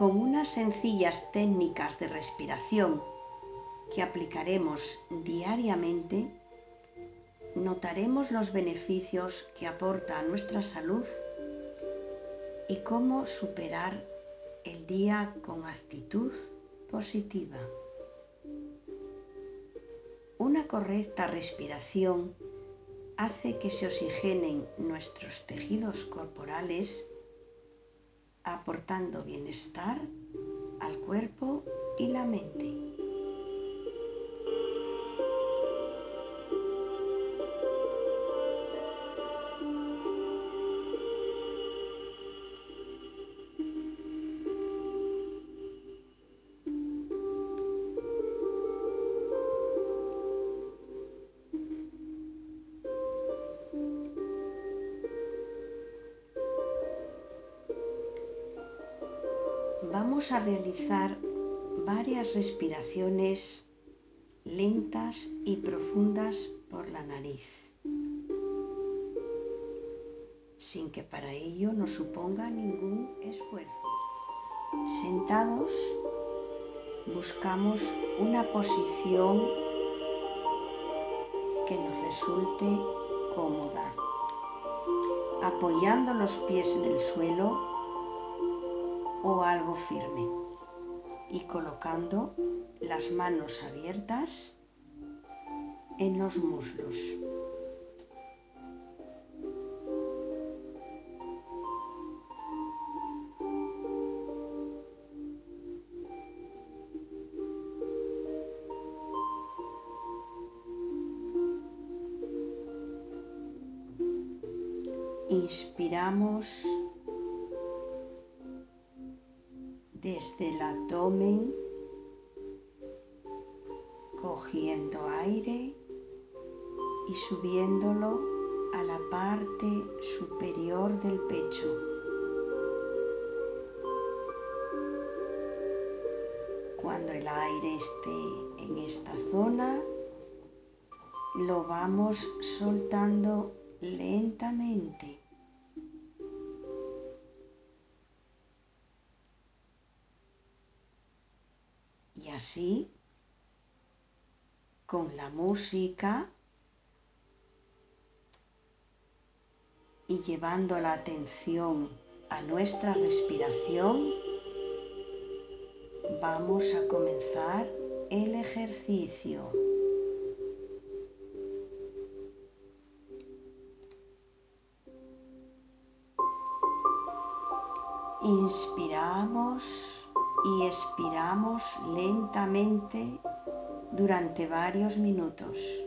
con unas sencillas técnicas de respiración que aplicaremos diariamente, notaremos los beneficios que aporta a nuestra salud y cómo superar el día con actitud positiva. Una correcta respiración hace que se oxigenen nuestros tejidos corporales, aportando bienestar al cuerpo y la mente. Vamos a realizar varias respiraciones lentas y profundas por la nariz, sin que para ello nos suponga ningún esfuerzo. Sentados, buscamos una posición que nos resulte cómoda, apoyando los pies en el suelo o algo firme y colocando las manos abiertas en los muslos. Inspiramos desde el abdomen, cogiendo aire y subiéndolo a la parte superior del pecho. Cuando el aire esté en esta zona, lo vamos soltando lentamente. Y así, con la música y llevando la atención a nuestra respiración, vamos a comenzar el ejercicio. Inspiramos y expiramos lentamente durante varios minutos.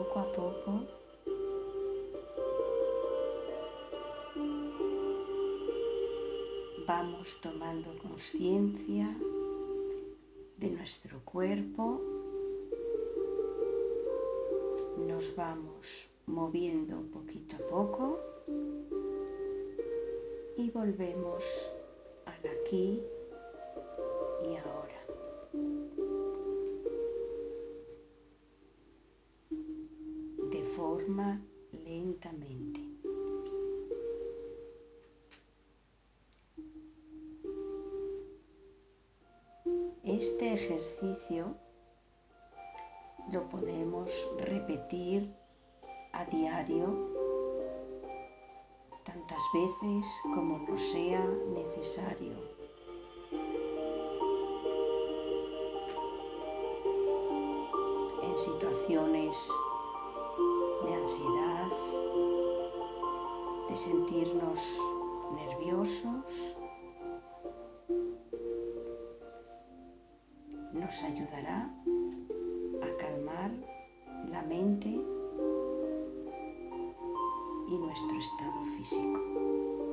poco a poco vamos tomando conciencia de nuestro cuerpo, nos vamos moviendo poquito a poco y volvemos al aquí y ahora. De forma lentamente. Este ejercicio lo podemos repetir a diario tantas veces como nos sea necesario. En situaciones de ansiedad, de sentirnos nerviosos, nos ayudará a calmar la mente y nuestro estado físico.